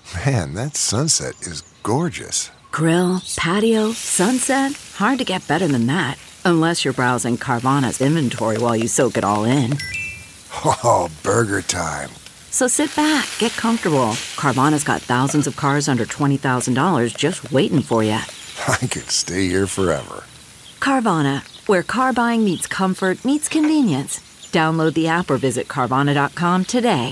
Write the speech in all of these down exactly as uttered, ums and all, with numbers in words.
Man, that sunset is gorgeous. Grill, patio, sunset. Hard to get better than that. Unless you're browsing Carvana's inventory while you soak it all in. Oh, burger time. So sit back, get comfortable. Carvana's got thousands of cars under twenty thousand dollars just waiting for you. I could stay here forever. Carvana, where car buying meets comfort, meets convenience. Download the app or visit Carvana dot com today.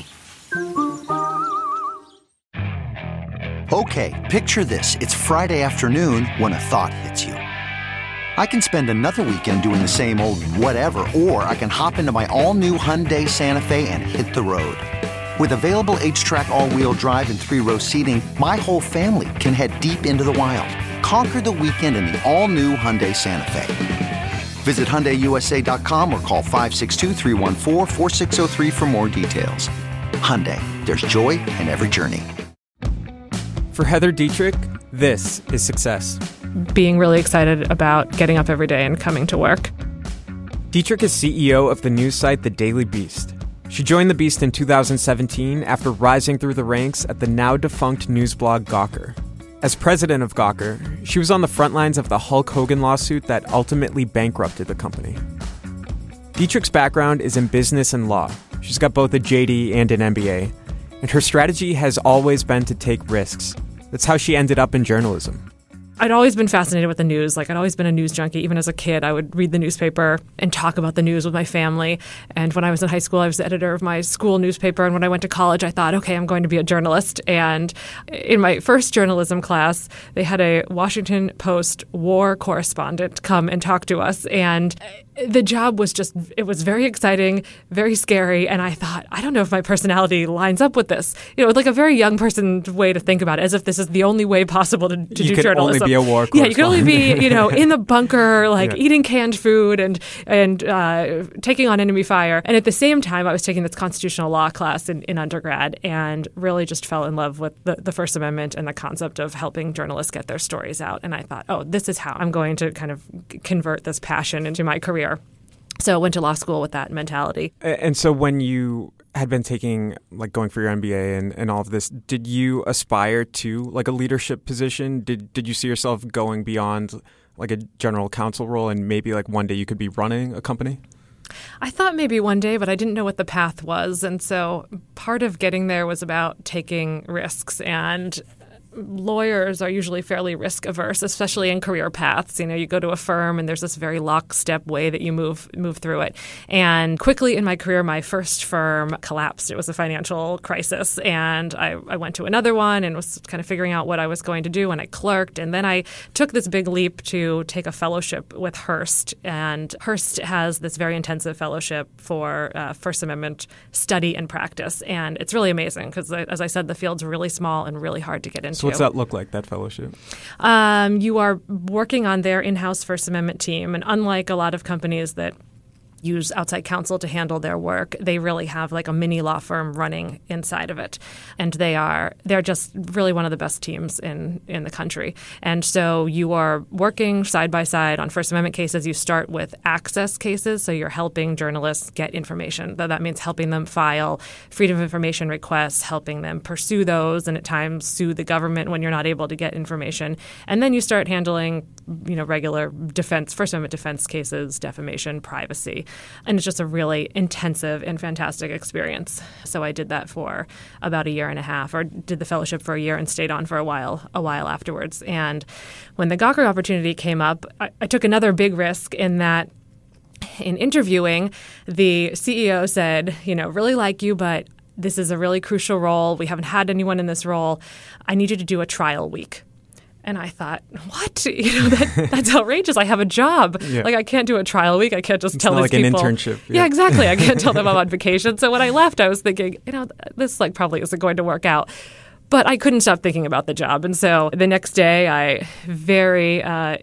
Okay, picture this. It's Friday afternoon when a thought hits you. I can spend another weekend doing the same old whatever, or I can hop into my all-new Hyundai Santa Fe and hit the road. With available H-Track all-wheel drive and three-row seating, my whole family can head deep into the wild. Conquer the weekend in the all-new Hyundai Santa Fe. Visit Hyundai U S A dot com or call five six two, three one four, four six zero three for more details. Hyundai, there's joy in every journey. For Heather Dietrich, this is success. Being really excited about getting up every day and coming to work. Dietrich is C E O of the news site The Daily Beast. She joined The Beast in two thousand seventeen after rising through the ranks at the now-defunct news blog Gawker. As president of Gawker, she was on the front lines of the Hulk Hogan lawsuit that ultimately bankrupted the company. Dietrich's background is in business and law. She's got both a J D and an M B A, and her strategy has always been to take risks. That's how she ended up in journalism. I'd always been fascinated with the news. Like, I'd always been a news junkie. Even as a kid, I would read the newspaper and talk about the news with my family. And when I was in high school, I was the editor of my school newspaper. And when I went to college, I thought, okay, I'm going to be a journalist. And in my first journalism class, they had a Washington Post war correspondent come and talk to us. And the job was just, it was very exciting, very scary. And I thought, I don't know if my personality lines up with this. You know, like a very young person's way to think about it, as if this is the only way possible to, to you do could journalism. Only be a war yeah, you can only be, you know, in the bunker, like yeah. eating canned food and and uh, taking on enemy fire. And at the same time, I was taking this constitutional law class in, in undergrad and really just fell in love with the, the First Amendment and the concept of helping journalists get their stories out. And I thought, oh, this is how I'm going to kind of convert this passion into my career. So I went to law school with that mentality. And so when you had been taking, like going for your M B A and, and all of this, did you aspire to like a leadership position? Did did you see yourself going beyond like a general counsel role and maybe like one day you could be running a company? I thought maybe one day, but I didn't know what the path was. And so part of getting there was about taking risks, and lawyers are usually fairly risk averse, especially in career paths. You know, you go to a firm and there's this very lockstep way that you move move through it. And quickly in my career, my first firm collapsed. It was a financial crisis. And I, I went to another one and was kind of figuring out what I was going to do. And I clerked. And then I took this big leap to take a fellowship with Hearst. And Hearst has this very intensive fellowship for uh, First Amendment study and practice. And it's really amazing because, as I said, the field's really small and really hard to get into. So what's that look like, that fellowship? Um, you are working on their in-house First Amendment team. And unlike a lot of companies that use outside counsel to handle their work, they really have like a mini law firm running inside of it. And they are they're just really one of the best teams in, in the country. And so you are working side by side on First Amendment cases. You start with access cases, so you're helping journalists get information. That means helping them file freedom of information requests, helping them pursue those, and at times sue the government when you're not able to get information. And then you start handling, you know, regular defense, First Amendment defense cases, defamation, privacy. And it's just a really intensive and fantastic experience. So I did that for about a year and a half, or did the fellowship for a year and stayed on for a while, a while afterwards. And when the Gawker opportunity came up, I, I took another big risk in that in interviewing, the C E O said, you know, really like you, but this is a really crucial role. We haven't had anyone in this role. I need you to do a trial week. And I thought, what? You know, that, that's outrageous. I have a job. Yeah. Like, I can't do a trial week. I can't just it's tell not these like people. An internship. Yeah. yeah, exactly. I can't tell them I'm on vacation. So when I left, I was thinking, you know, this like probably isn't going to work out. But I couldn't stop thinking about the job. And so the next day, I very uh,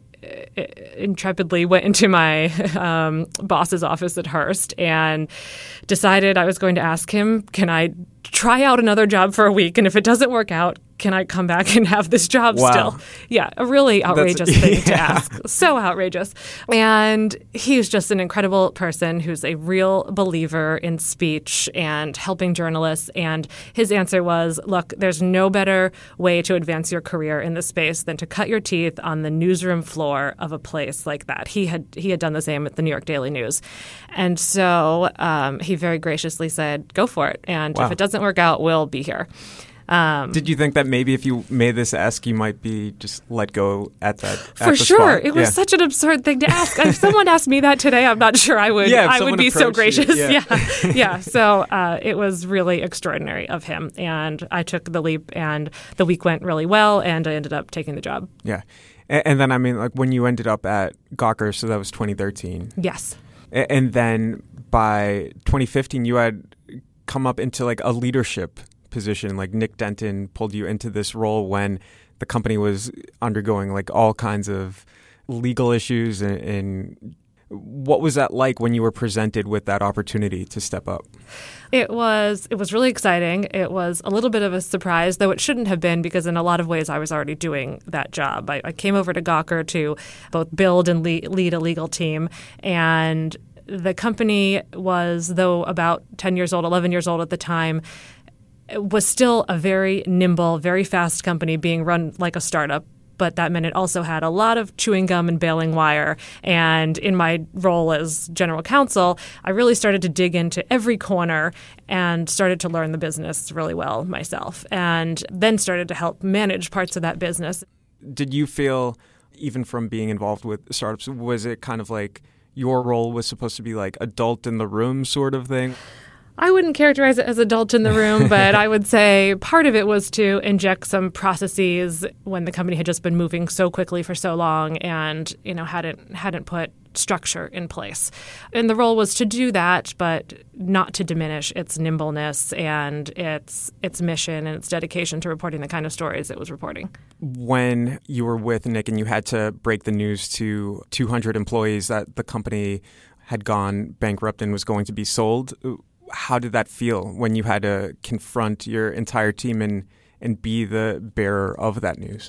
intrepidly went into my um, boss's office at Hearst and decided I was going to ask him, can I try out another job for a week? And if it doesn't work out, can I come back and have this job Wow. still? Yeah, a really outrageous That's- thing to yeah. ask. So outrageous. And he's just an incredible person who's a real believer in speech and helping journalists. And his answer was, look, there's no better way to advance your career in this space than to cut your teeth on the newsroom floor of a place like that. He had he had done the same at the New York Daily News. And so um, he very graciously said, go for it. And Wow. if it doesn't work out, we'll be here. Um, Did you think that maybe if you made this ask, you might be just let go at that? For at the sure. spot? It was Yeah. such an absurd thing to ask. If someone asked me that today, I'm not sure I would Yeah, if I someone would be so approached you, gracious. yeah. Yeah. yeah. So uh, it was really extraordinary of him. And I took the leap and the week went really well and I ended up taking the job. Yeah. And, and then, I mean, like when you ended up at Gawker, so that was twenty thirteen. Yes. A- And then by twenty fifteen, you had come up into like a leadership position. Like Nick Denton pulled you into this role when the company was undergoing like all kinds of legal issues. And, and what was that like when you were presented with that opportunity to step up? It was it was really exciting. It was a little bit of a surprise, though it shouldn't have been, because in a lot of ways I was already doing that job. I, I came over to Gawker to both build and lead, lead a legal team, and the company was, though about ten years old, eleven years old at the time, was still a very nimble, very fast company being run like a startup. But that meant it also had a lot of chewing gum and baling wire. And in my role as general counsel, I really started to dig into every corner and started to learn the business really well myself, and then started to help manage parts of that business. Did you feel, even from being involved with startups, was it kind of like your role was supposed to be like adult in the room sort of thing? I wouldn't characterize it as adult in the room, but I would say part of it was to inject some processes when the company had just been moving so quickly for so long and, you know, hadn't hadn't put structure in place. And the role was to do that, but not to diminish its nimbleness and its its mission and its dedication to reporting the kind of stories it was reporting. When you were with Nick and you had to break the news to two hundred employees that the company had gone bankrupt and was going to be sold, how did that feel when you had to confront your entire team and, and be the bearer of that news?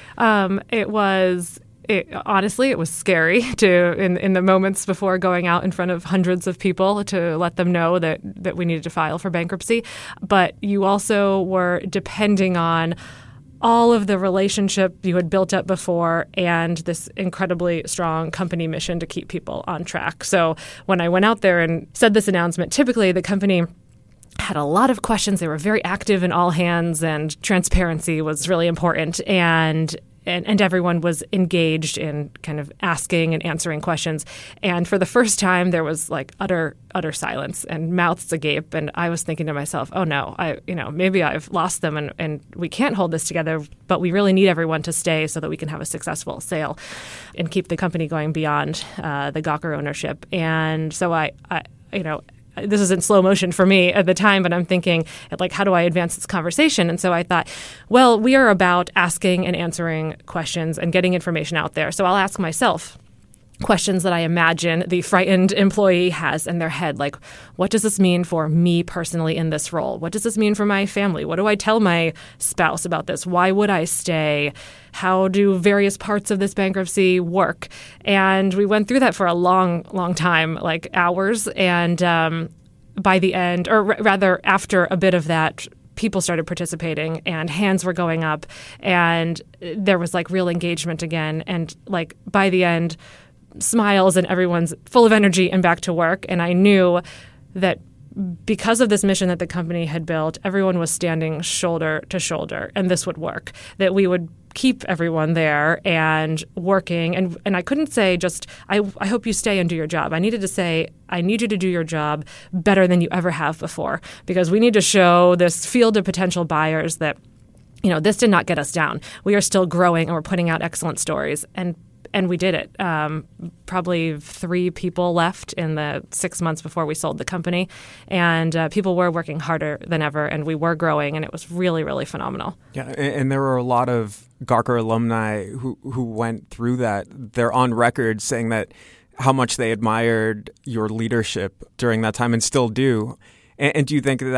Um, it was, it, honestly, it was scary to in, in the moments before going out in front of hundreds of people to let them know that, that we needed to file for bankruptcy. But you also were depending on all of the relationship you had built up before and this incredibly strong company mission to keep people on track. So when I went out there and said this announcement, typically the company had a lot of questions. They were very active in all hands, and transparency was really important. And And, and everyone was engaged in kind of asking and answering questions. And for the first time, there was like utter, utter silence and mouths agape. And I was thinking to myself, oh no, I, you know, maybe I've lost them and, and we can't hold this together, but we really need everyone to stay so that we can have a successful sale and keep the company going beyond uh, the Gawker ownership. And so I, I, you know, this is in slow motion for me at the time, but I'm thinking, like, how do I advance this conversation? And so I thought, well, we are about asking and answering questions and getting information out there. So I'll ask myself questions that I imagine the frightened employee has in their head, like, what does this mean for me personally in this role? What does this mean for my family? What do I tell my spouse about this? Why would I stay? How do various parts of this bankruptcy work? And we went through that for a long, long time, like hours. And um, by the end, or r- rather after a bit of that, people started participating and hands were going up and there was like real engagement again. And like by the end, smiles and everyone's full of energy and back to work. And I knew that because of this mission that the company had built, everyone was standing shoulder to shoulder, and this would work, that we would keep everyone there and working. And and I couldn't say just, I, I hope you stay and do your job. I needed to say, I need you to do your job better than you ever have before, because we need to show this field of potential buyers that, you know, this did not get us down. We are still growing and we're putting out excellent stories. And And we did it. Um, probably three people left in the six months before we sold the company. And uh, people were working harder than ever, and we were growing, and it was really, really phenomenal. Yeah, and, and there were a lot of Gawker alumni who, who went through that. They're on record saying that how much they admired your leadership during that time and still do. And, and do you think that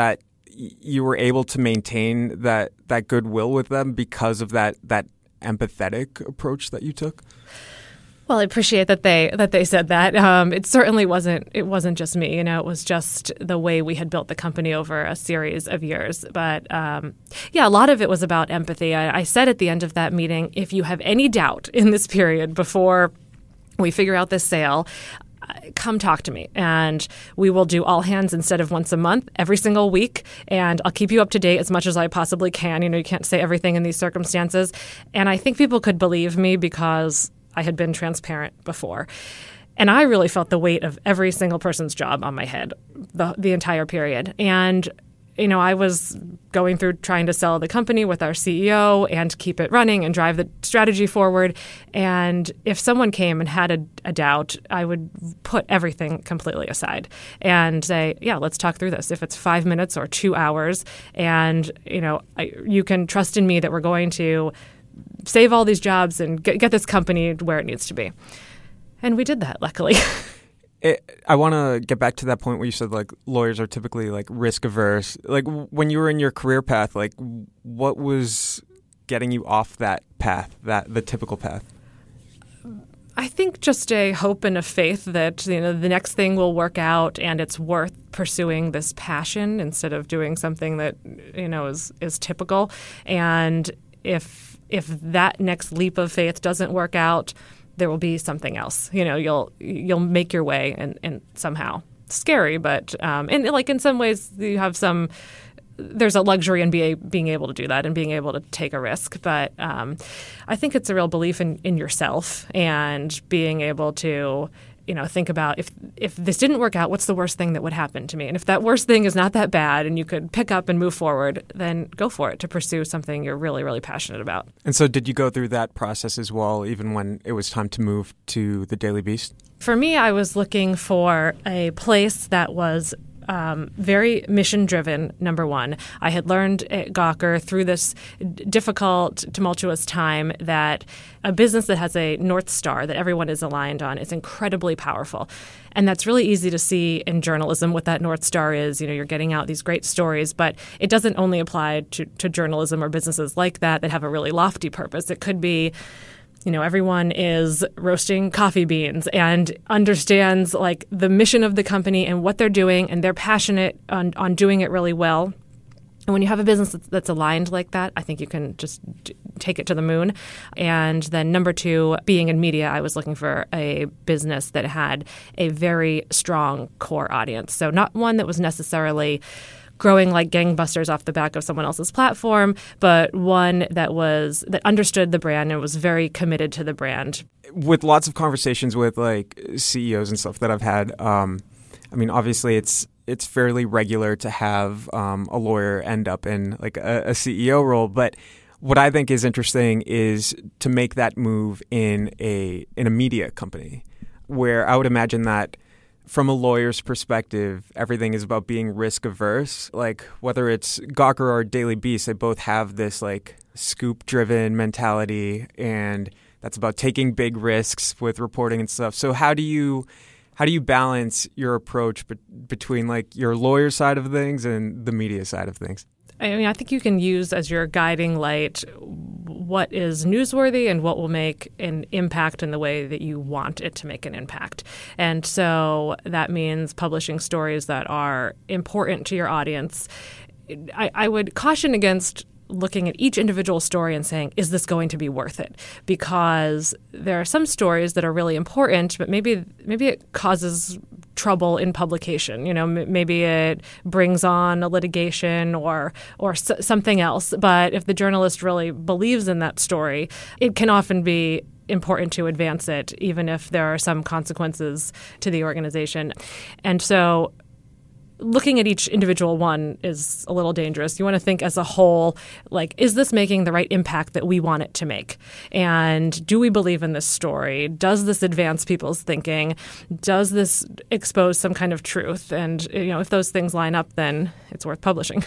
y- you were able to maintain that that goodwill with them because of that that empathetic approach that you took? Well, I appreciate that they that they said that. Um, it certainly wasn't it wasn't just me. You know, it was just the way we had built the company over a series of years. But um, yeah, a lot of it was about empathy. I, I said at the end of that meeting, if you have any doubt in this period before we figure out this sale, come talk to me, and we will do all hands instead of once a month, every single week, and I'll keep you up to date as much as I possibly can. You know, you can't say everything in these circumstances. And I think people could believe me because I had been transparent before. And I really felt the weight of every single person's job on my head the, the entire period. And you know, I was going through trying to sell the company with our C E O and keep it running and drive the strategy forward. And if someone came and had a, a doubt, I would put everything completely aside and say, yeah, let's talk through this. If it's five minutes or two hours and, you know, I, you can trust in me that we're going to save all these jobs and get, get this company where it needs to be. And we did that, luckily. It, I want to get back to that point where you said like lawyers are typically like risk averse. Like when you were in your career path, like what was getting you off that path, that the typical path? I think just a hope and a faith that, you know, the next thing will work out and it's worth pursuing this passion instead of doing something that, you know, is is typical. And if if that next leap of faith doesn't work out, there will be something else. You know, you'll you'll make your way and, and somehow. Scary, but um, and like in some ways you have some. There's a luxury in be, being able to do that and being able to take a risk. But um, I think it's a real belief in, in yourself and being able to, you know, think about if if this didn't work out, what's the worst thing that would happen to me? And if that worst thing is not that bad and you could pick up and move forward, then go for it to pursue something you're really, really passionate about. And so did you go through that process as well, even when it was time to move to the Daily Beast? For me, I was looking for a place that was Um, very mission-driven, number one. I had learned at Gawker through this difficult, tumultuous time that a business that has a North Star that everyone is aligned on is incredibly powerful. And that's really easy to see in journalism what that North Star is. You know, you're getting out these great stories, but it doesn't only apply to, to journalism or businesses like that that have a really lofty purpose. It could be, you know, everyone is roasting coffee beans and understands like the mission of the company and what they're doing, and they're passionate on, on doing it really well. And when you have a business that's, that's aligned like that, I think you can just d- take it to the moon. And then number two, being in media, I was looking for a business that had a very strong core audience. So not one that was necessarily growing like gangbusters off the back of someone else's platform, but one that was that understood the brand and was very committed to the brand. With lots of conversations with like C E Os and stuff that I've had, um, I mean, obviously it's it's fairly regular to have um, a lawyer end up in like a, a C E O role, but what I think is interesting is to make that move in a in a media company, where I would imagine that from a lawyer's perspective, everything is about being risk averse. Like whether it's Gawker or Daily Beast, they both have this like scoop driven mentality, and that's about taking big risks with reporting and stuff. So how do you how do you balance your approach be- between like your lawyer side of things and the media side of things? I mean, I think you can use as your guiding light what is newsworthy and what will make an impact in the way that you want it to make an impact. And so that means publishing stories that are important to your audience. I, I would caution against looking at each individual story and saying, is this going to be worth it? Because there are some stories that are really important, but maybe maybe it causes trouble in publication. You know, m- maybe it brings on a litigation or or s- something else. But if the journalist really believes in that story, it can often be important to advance it, even if there are some consequences to the organization. And so looking at each individual one is a little dangerous. You want to think as a whole, like, is this making the right impact that we want it to make? And do we believe in this story? Does this advance people's thinking? Does this expose some kind of truth? And, you know, if those things line up, then it's worth publishing.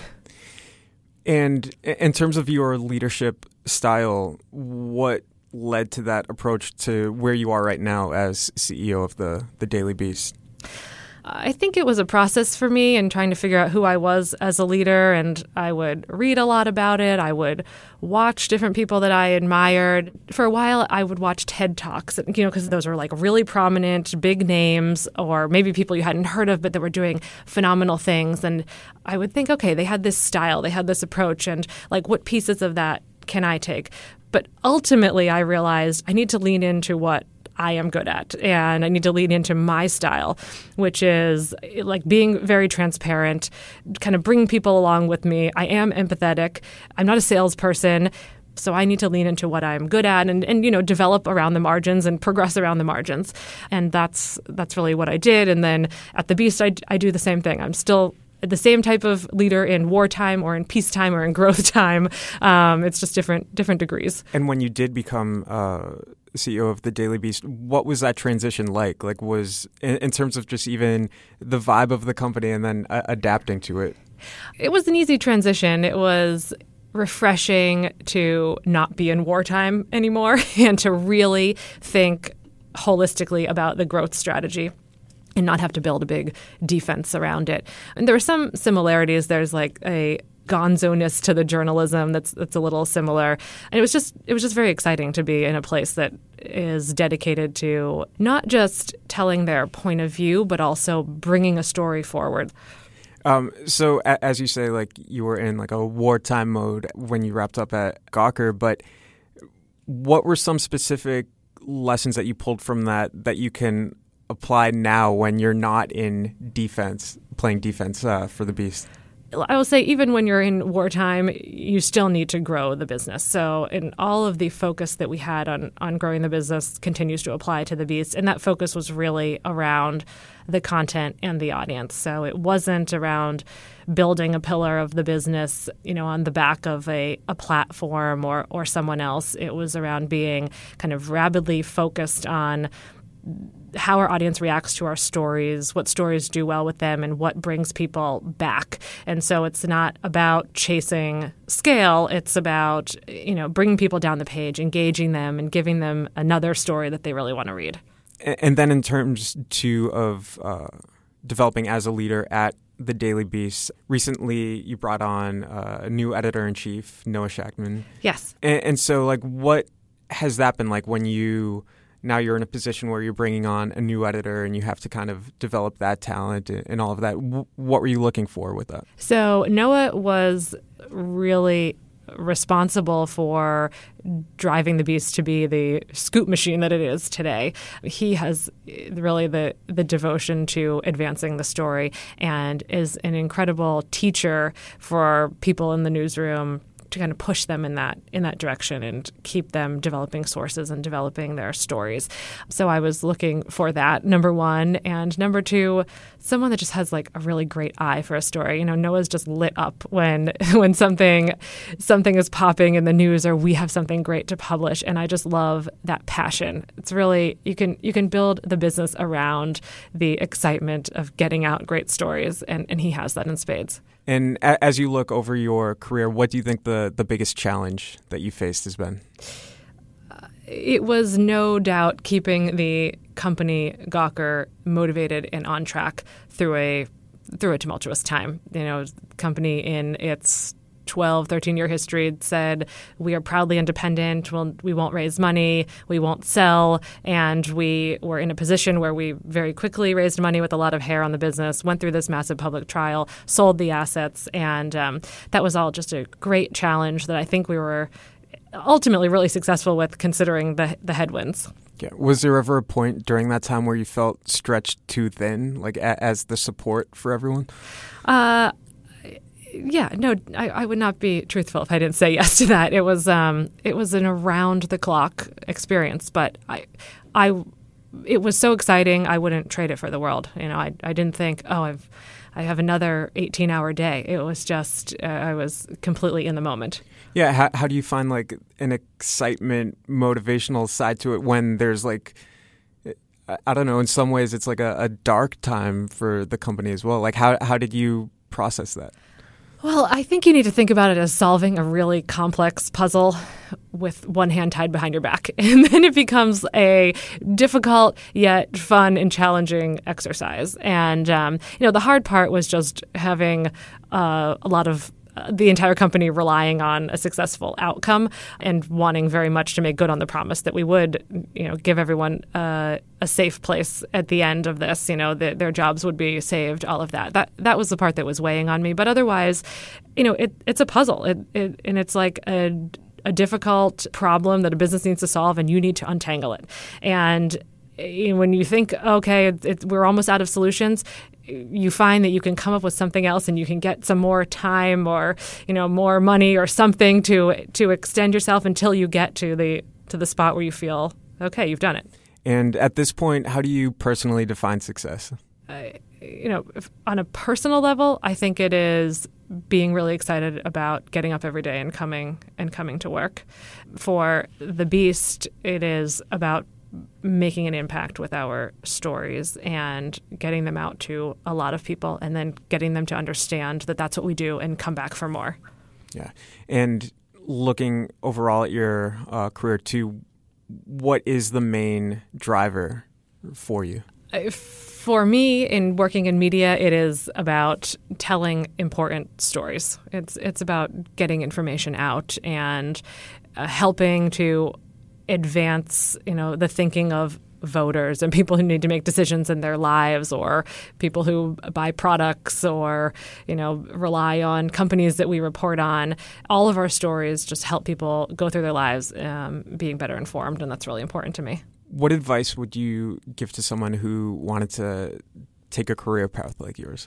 And in terms of your leadership style, what led to that approach to where you are right now as C E O of the, the Daily Beast? I think it was a process for me in trying to figure out who I was as a leader, and I would read a lot about it. I would watch different people that I admired. For a while, I would watch TED Talks, you know, because those were like really prominent, big names, or maybe people you hadn't heard of, but that were doing phenomenal things. And I would think, okay, they had this style, they had this approach, and like what pieces of that can I take? But ultimately, I realized I need to lean into what I am good at, and I need to lean into my style, which is like being very transparent, kind of bringing people along with me. I am empathetic. I'm not a salesperson, so I need to lean into what I'm good at and, and you know, develop around the margins and progress around the margins. And that's that's really what I did. And then at the Beast, I, I do the same thing. I'm still the same type of leader in wartime or in peacetime or in growth time. Um, it's just different different degrees. And when you did become uh, C E O of the Daily Beast, what was that transition like? Like, was in, in terms of just even the vibe of the company and then uh, adapting to it? It was an easy transition. It was refreshing to not be in wartime anymore and to really think holistically about the growth strategy and not have to build a big defense around it. And there were some similarities. There's like a gonzo-ness to the journalism that's that's a little similar. And it was just it was just very exciting to be in a place that is dedicated to not just telling their point of view, but also bringing a story forward. Um, so a- as you say, like you were in like a wartime mode when you wrapped up at Gawker, but what were some specific lessons that you pulled from that that you can apply now when you're not in defense, playing defense uh, for the Beast? I will say even when you're in wartime, you still need to grow the business. So and all of the focus that we had on, on growing the business continues to apply to the Beast. And that focus was really around the content and the audience. So it wasn't around building a pillar of the business, you know, on the back of a, a platform or, or someone else. It was around being kind of rabidly focused on how our audience reacts to our stories, what stories do well with them, and what brings people back. And so it's not about chasing scale. It's about, you know, bringing people down the page, engaging them, and giving them another story that they really want to read. And then in terms, too, of uh, developing as a leader at the Daily Beast, recently you brought on uh, a new editor-in-chief, Noah Shachtman. Yes. And, and so, like, what has that been like when you... Now you're in a position where you're bringing on a new editor and you have to kind of develop that talent and all of that. What were you looking for with that? So Noah was really responsible for driving the Beast to be the scoop machine that it is today. He has really the, the devotion to advancing the story and is an incredible teacher for people in the newsroom to kind of push them in that in that direction and keep them developing sources and developing their stories. So I was looking for that, number one. And number two, someone that just has like a really great eye for a story. You know, Noah's just lit up when when something something is popping in the news or we have something great to publish. And I just love that passion. It's really, you can you can build the business around the excitement of getting out great stories. And, and he has that in spades. And as you look over your career, what do you think the, the biggest challenge that you faced has been? Uh, it was no doubt keeping the company Gawker motivated and on track through a through a tumultuous time. You know, the company in its twelve, thirteen-year history said, we are proudly independent, we'll, we won't raise money, we won't sell, and we were in a position where we very quickly raised money with a lot of hair on the business, went through this massive public trial, sold the assets, and um, that was all just a great challenge that I think we were ultimately really successful with considering the the headwinds. Yeah. Was there ever a point during that time where you felt stretched too thin, like a, as the support for everyone? Uh Yeah, no, I, I would not be truthful if I didn't say yes to that. It was um, it was an around the clock experience, but I, I, it was so exciting. I wouldn't trade it for the world. You know, I I didn't think, oh, I've I have another eighteen hour day. It was just uh, I was completely in the moment. Yeah. How, how do you find like an excitement, motivational side to it when there's like, I don't know, in some ways it's like a, a dark time for the company as well. Like how how did you process that? Well, I think you need to think about it as solving a really complex puzzle. with one hand tied behind your back. And then it becomes a difficult yet fun and challenging exercise. And, um, you know, the hard part was just having uh, a lot of uh, the entire company relying on a successful outcome and wanting very much to make good on the promise that we would, you know, give everyone uh, a safe place at the end of this, you know, that their jobs would be saved, all of that. That that was the part that was weighing on me. But otherwise, you know, it, it's a puzzle. It, it, and it's like a a difficult problem that a business needs to solve, and you need to untangle it. And when you think, okay, it, it, we're almost out of solutions, you find that you can come up with something else, and you can get some more time or, you know, more money or something to to extend yourself until you get to the to the spot where you feel, okay, you've done it. And at this point, how do you personally define success? Uh, you know, if, on a personal level, I think it is being really excited about getting up every day and coming and coming to work. For The Beast, it is about making an impact with our stories and getting them out to a lot of people, and then getting them to understand that that's what we do and come back for more. Yeah. And looking overall at your uh, career too, what is the main driver for you? For me, in working in media, it is about telling important stories. It's it's about getting information out and uh, helping to advance, you know, the thinking of voters and people who need to make decisions in their lives, or people who buy products, or, you know, rely on companies that we report on. All of our stories just help people go through their lives um, being better informed, and that's really important to me. What advice would you give to someone who wanted to take a career path like yours?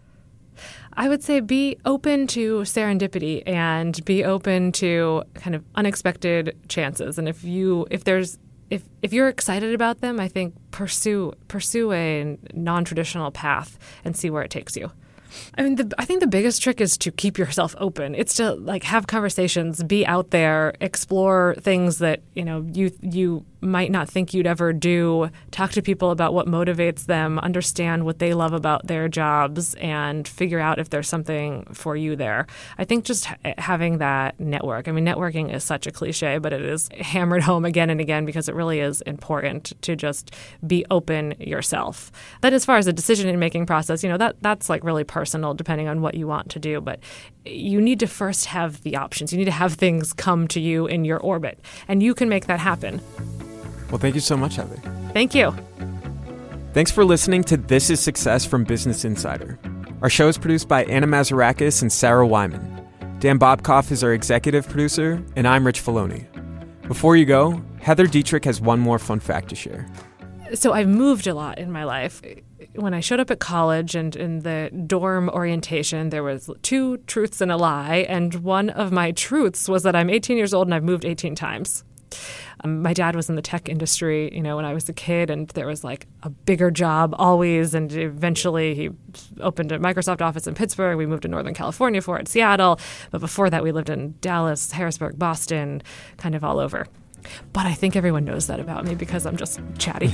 I would say be open to serendipity and be open to kind of unexpected chances. And if you if there's if if you're excited about them, I think pursue pursue a non-traditional path and see where it takes you. I mean, the, I think the biggest trick is to keep yourself open. It's to like have conversations, be out there, explore things that, you know, you you might not think you'd ever do. Talk to people about what motivates them, understand what they love about their jobs, and figure out if there's something for you there. I think just ha- having that network. I mean, networking is such a cliche, but it is hammered home again and again because it really is important to just be open yourself. But as far as the decision-making process, you know, that that's like really personal depending on what you want to do. But you need to first have the options. You need to have things come to you in your orbit, and you can make that happen. Well, thank you so much, Heather. Thank you. Thanks for listening to This is Success from Business Insider. Our show is produced by Anna Mazarakis and Sarah Wyman. Dan Bobkoff is our executive producer, and I'm Rich Filoni. Before you go, Heather Dietrich has one more fun fact to share. So I've moved a lot in my life. When I showed up at college and in the dorm orientation, there was two truths and a lie. And one of my truths was that I'm eighteen years old and I've moved eighteen times. Um, my dad was in the tech industry, you know, when I was a kid, and there was like a bigger job always. And eventually he opened a Microsoft office in Pittsburgh. We moved to Northern California for it, Seattle. But before that, we lived in Dallas, Harrisburg, Boston, kind of all over. But I think everyone knows that about me because I'm just chatty.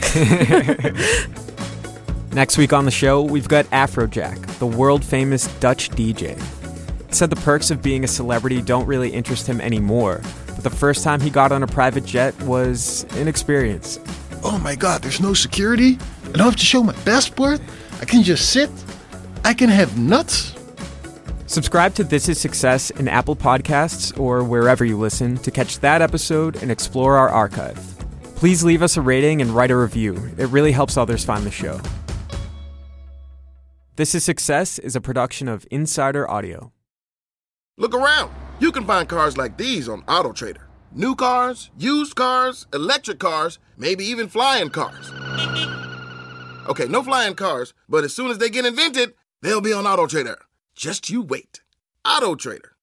Next week on the show, we've got Afrojack, the world-famous Dutch D J. He said the perks of being a celebrity don't really interest him anymore, but the first time he got on a private jet was an experience. Oh my God, there's no security? I don't have to show my passport? I can just sit? I can have nuts? Subscribe to This is Success in Apple Podcasts or wherever you listen to catch that episode and explore our archive. Please leave us a rating and write a review. It really helps others find the show. This is Success is a production of Insider Audio. Look around. You can find cars like these on AutoTrader. New cars, used cars, electric cars, maybe even flying cars. Okay, no flying cars, but as soon as they get invented, they'll be on AutoTrader. Just you wait. AutoTrader.